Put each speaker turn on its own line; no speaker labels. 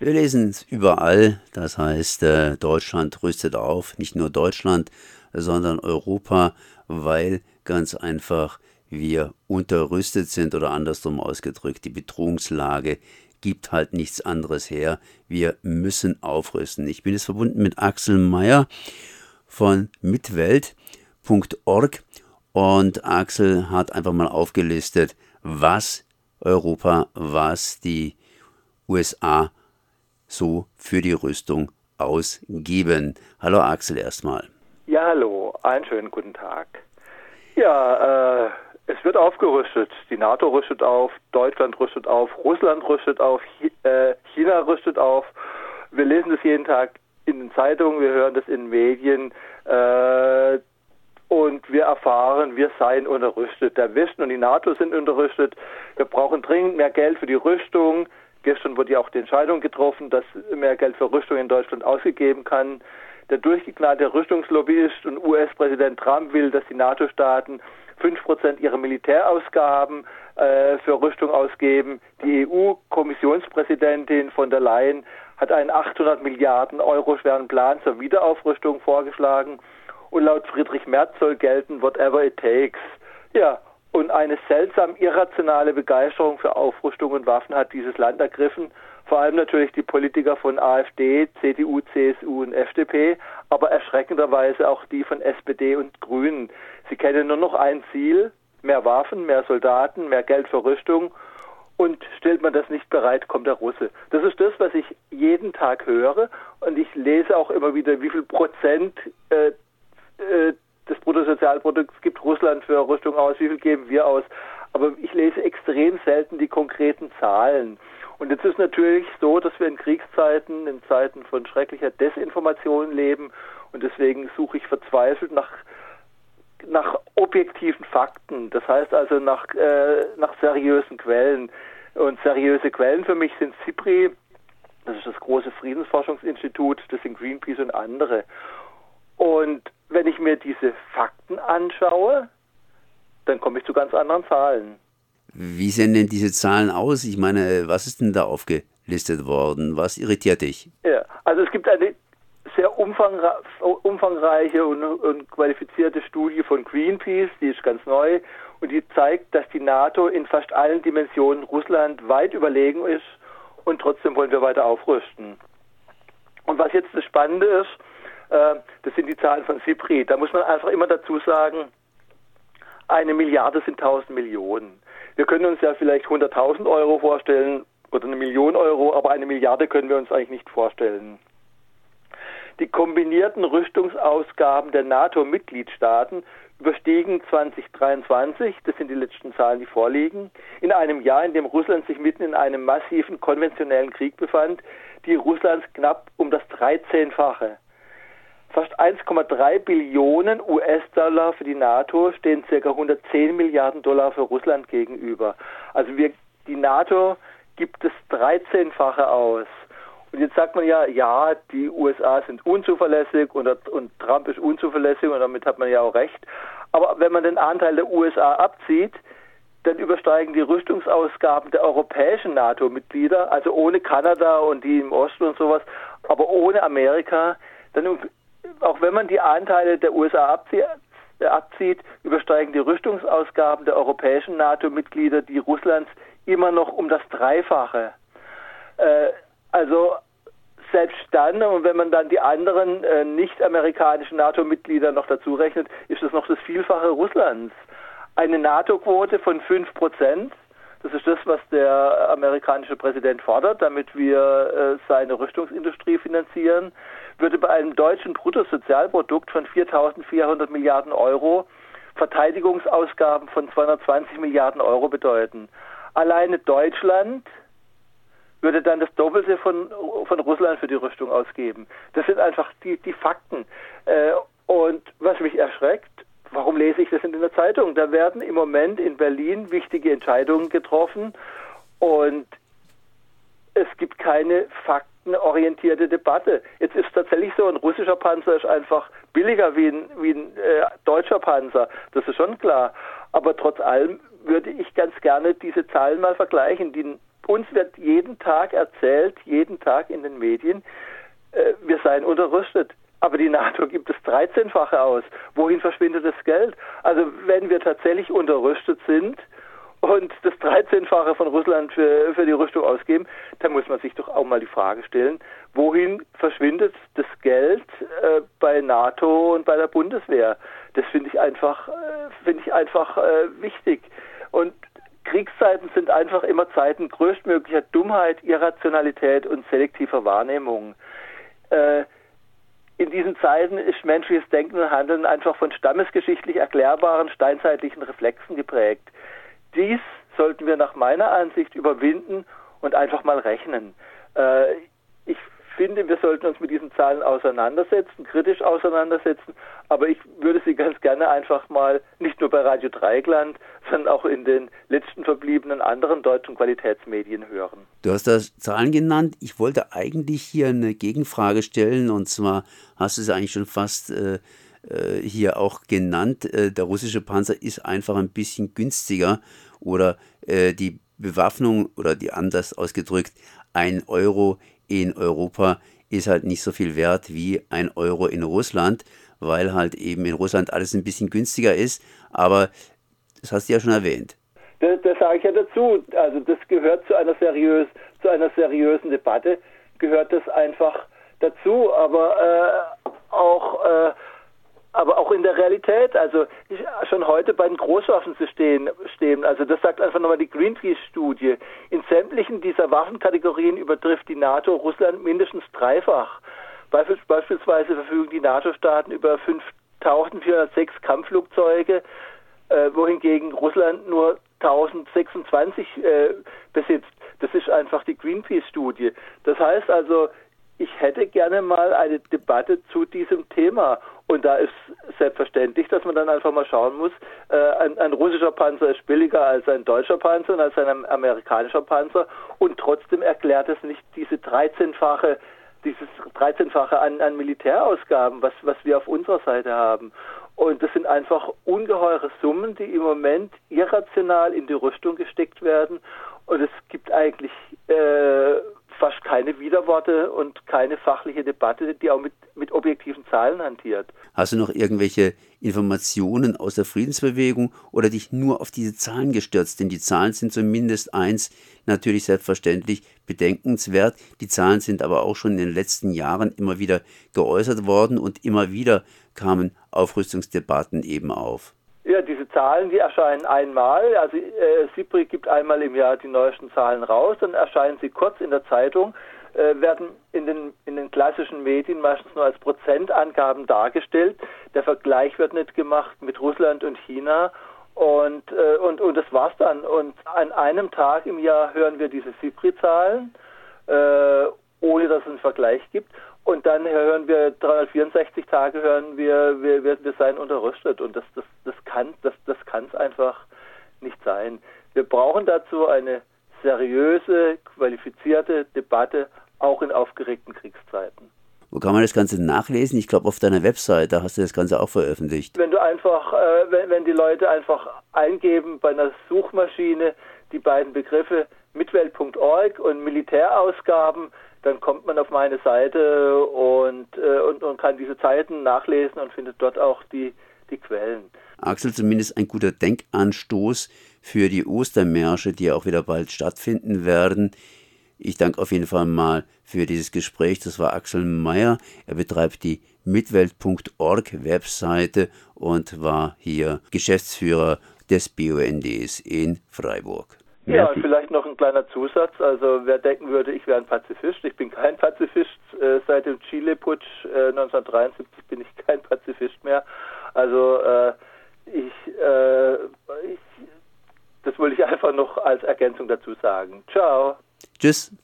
Wir lesen es überall, das heißt, Deutschland rüstet auf, nicht nur Deutschland, sondern Europa, weil ganz einfach wir unterrüstet sind oder andersrum ausgedrückt, die Bedrohungslage gibt halt nichts anderes her. Wir müssen aufrüsten. Ich bin jetzt verbunden mit Axel Meyer von mitwelt.org und Axel hat einfach mal aufgelistet, was Europa, was die USA so für die Rüstung ausgeben. Hallo Axel erstmal.
Ja, hallo, einen schönen guten Tag. Ja, es wird aufgerüstet. Die NATO rüstet auf, Deutschland rüstet auf, Russland rüstet auf, China rüstet auf. Wir lesen das jeden Tag in den Zeitungen, wir hören das in den Medien und wir erfahren, wir seien unterrüstet. Der Westen und die NATO sind unterrüstet. Wir brauchen dringend mehr Geld für die Rüstung. Gestern wurde ja auch die Entscheidung getroffen, dass mehr Geld für Rüstung in Deutschland ausgegeben kann. Der durchgeknallte Rüstungslobbyist und US-Präsident Trump will, dass die NATO-Staaten 5% ihrer Militärausgaben für Rüstung ausgeben. Die EU-Kommissionspräsidentin von der Leyen hat einen 800 Milliarden Euro schweren Plan zur Wiederaufrüstung vorgeschlagen. Und laut Friedrich Merz soll gelten, whatever it takes. Ja, und eine seltsam irrationale Begeisterung für Aufrüstung und Waffen hat dieses Land ergriffen. Vor allem natürlich die Politiker von AfD, CDU, CSU und FDP, aber erschreckenderweise auch die von SPD und Grünen. Sie kennen nur noch ein Ziel: mehr Waffen, mehr Soldaten, mehr Geld für Rüstung. Und stellt man das nicht bereit, kommt der Russe. Das ist das, was ich jeden Tag höre. Und ich lese auch immer wieder, wie viel Prozent des Bruttosozialprodukts gibt Russland für Rüstung aus, wie viel geben wir aus. Aber ich lese extrem selten die konkreten Zahlen. Und jetzt ist natürlich so, dass wir in Kriegszeiten, in Zeiten von schrecklicher Desinformation leben. Und deswegen suche ich verzweifelt nach objektiven Fakten. Das heißt also nach seriösen Quellen. Und seriöse Quellen für mich sind SIPRI, das ist das große Friedensforschungsinstitut, das sind Greenpeace und andere. Und wenn ich mir diese Fakten anschaue, dann komme ich zu ganz anderen Zahlen.
Wie sehen denn diese Zahlen aus? Ich meine, was ist denn da aufgelistet worden? Was irritiert dich?
Ja, also es gibt eine sehr umfangreiche und qualifizierte Studie von Greenpeace, die ist ganz neu und die zeigt, dass die NATO in fast allen Dimensionen Russland weit überlegen ist und trotzdem wollen wir weiter aufrüsten. Und was jetzt das Spannende ist, das sind die Zahlen von SIPRI. Da muss man einfach immer dazu sagen, 1 Milliarde sind 1000 Millionen. Wir können uns ja vielleicht 100.000 Euro vorstellen oder 1 Million Euro, aber 1 Milliarde können wir uns eigentlich nicht vorstellen. Die kombinierten Rüstungsausgaben der NATO-Mitgliedstaaten überstiegen 2023, das sind die letzten Zahlen, die vorliegen, in einem Jahr, in dem Russland sich mitten in einem massiven konventionellen Krieg befand, die Russlands knapp um das 13-fache. Fast 1,3 Billionen US-Dollar für die NATO stehen ca. 110 Milliarden Dollar für Russland gegenüber. Also die NATO gibt das 13-fache aus. Und jetzt sagt man ja, die USA sind unzuverlässig und Trump ist unzuverlässig und damit hat man ja auch recht. Aber wenn man den Anteil der USA abzieht, dann übersteigen die Rüstungsausgaben der europäischen NATO-Mitglieder, also ohne Kanada und die im Osten und sowas, aber ohne Amerika, dann auch wenn man die Anteile der USA abzieht, übersteigen die Rüstungsausgaben der europäischen NATO-Mitglieder die Russlands immer noch um das Dreifache. Also selbst dann, und wenn man dann die anderen nicht-amerikanischen NATO-Mitglieder noch dazu rechnet, ist es noch das Vielfache Russlands. Eine NATO-Quote von 5%, das ist das, was der amerikanische Präsident fordert, damit wir seine Rüstungsindustrie finanzieren, würde bei einem deutschen Bruttosozialprodukt von 4.400 Milliarden Euro Verteidigungsausgaben von 220 Milliarden Euro bedeuten. Alleine Deutschland würde dann das Doppelte von Russland für die Rüstung ausgeben. Das sind einfach die Fakten. Und was mich erschreckt, warum lese ich das in der Zeitung? Da werden im Moment in Berlin wichtige Entscheidungen getroffen und es gibt keine faktenorientierte Debatte. Jetzt ist tatsächlich so, ein russischer Panzer ist einfach billiger wie ein deutscher Panzer. Das ist schon klar. Aber trotz allem würde ich ganz gerne diese Zahlen mal vergleichen. Die uns wird jeden Tag erzählt, jeden Tag in den Medien, wir seien unterrüstet. Aber die NATO gibt es 13-fache aus. Wohin verschwindet das Geld? Also wenn wir tatsächlich unterrüstet sind und das 13-fache von Russland für die Rüstung ausgeben, dann muss man sich doch auch mal die Frage stellen, wohin verschwindet das Geld bei NATO und bei der Bundeswehr? Das finde ich einfach wichtig. Und Kriegszeiten sind einfach immer Zeiten größtmöglicher Dummheit, Irrationalität und selektiver Wahrnehmung. In diesen Zeiten ist menschliches Denken und Handeln einfach von stammesgeschichtlich erklärbaren steinzeitlichen Reflexen geprägt. Dies sollten wir nach meiner Ansicht überwinden und einfach mal rechnen. Ich finde, wir sollten uns mit diesen Zahlen auseinandersetzen, kritisch auseinandersetzen, aber ich würde sie ganz gerne einfach mal nicht nur bei Radio Dreieckland, sondern auch in den letzten verbliebenen anderen deutschen Qualitätsmedien hören.
Du hast da Zahlen genannt. Ich wollte eigentlich hier eine Gegenfrage stellen, und zwar hast du es eigentlich schon fast hier auch genannt. Der russische Panzer ist einfach ein bisschen günstiger, oder die Bewaffnung, oder die anders ausgedrückt, 1 Euro in Europa ist halt nicht so viel wert wie 1 Euro in Russland, weil halt eben in Russland alles ein bisschen günstiger ist, aber das hast du ja schon erwähnt.
Das sage ich ja dazu. Also das gehört zu einer seriösen Debatte, gehört das einfach dazu, aber auch in der Realität, also schon heute bei den Großwaffensystemen stehen, also das sagt einfach nochmal die Greenpeace-Studie, in sämtlichen dieser Waffenkategorien übertrifft die NATO Russland mindestens dreifach. Beispielsweise verfügen die NATO-Staaten über 5.406 Kampfflugzeuge, wohingegen Russland nur 1.026 besitzt. Das ist einfach die Greenpeace-Studie. Das heißt also, ich hätte gerne mal eine Debatte zu diesem Thema. Und da ist selbstverständlich, dass man dann einfach mal schauen muss, ein russischer Panzer ist billiger als ein deutscher Panzer und als ein amerikanischer Panzer. Und trotzdem erklärt es nicht dieses 13-fache an Militärausgaben, was wir auf unserer Seite haben. Und das sind einfach ungeheure Summen, die im Moment irrational in die Rüstung gesteckt werden. Und es gibt eigentlich fast keine Widerworte und keine fachliche Debatte, die auch mit objektiven Zahlen hantiert.
Hast du noch irgendwelche Informationen aus der Friedensbewegung oder dich nur auf diese Zahlen gestürzt? Denn die Zahlen sind zumindest eins natürlich selbstverständlich bedenkenswert. Die Zahlen sind aber auch schon in den letzten Jahren immer wieder geäußert worden und immer wieder kamen Aufrüstungsdebatten eben auf.
Ja, diese Zahlen, die erscheinen einmal, also SIPRI gibt einmal im Jahr die neuesten Zahlen raus, dann erscheinen sie kurz in der Zeitung, werden in den klassischen Medien meistens nur als Prozentangaben dargestellt. Der Vergleich wird nicht gemacht mit Russland und China und das war's dann. Und an einem Tag im Jahr hören wir diese SIPRI-Zahlen, ohne dass es einen Vergleich gibt. Und dann hören wir 364 Tage wir seien unterrüstet, und das kann es einfach nicht sein. Wir brauchen dazu eine seriöse, qualifizierte Debatte, auch in aufgeregten Kriegszeiten.
Wo kann man das Ganze nachlesen? Ich glaube, auf deiner Webseite hast du das Ganze auch veröffentlicht.
Wenn du einfach, wenn die Leute einfach eingeben bei einer Suchmaschine die beiden Begriffe mitwelt.org und Militärausgaben, dann kommt man auf meine Seite und kann diese Zeiten nachlesen und findet dort auch die Quellen.
Axel, zumindest ein guter Denkanstoß für die Ostermärsche, die auch wieder bald stattfinden werden. Ich danke auf jeden Fall mal für dieses Gespräch. Das war Axel Meyer. Er betreibt die mitwelt.org Webseite und war hier Geschäftsführer des BUNDs in Freiburg.
Ja, und vielleicht noch ein kleiner Zusatz. Also wer denken würde, ich wäre ein Pazifist. Ich bin kein Pazifist. Seit dem Chile-Putsch 1973 bin ich kein Pazifist mehr. Also das wollte ich einfach noch als Ergänzung dazu sagen. Ciao.
Tschüss.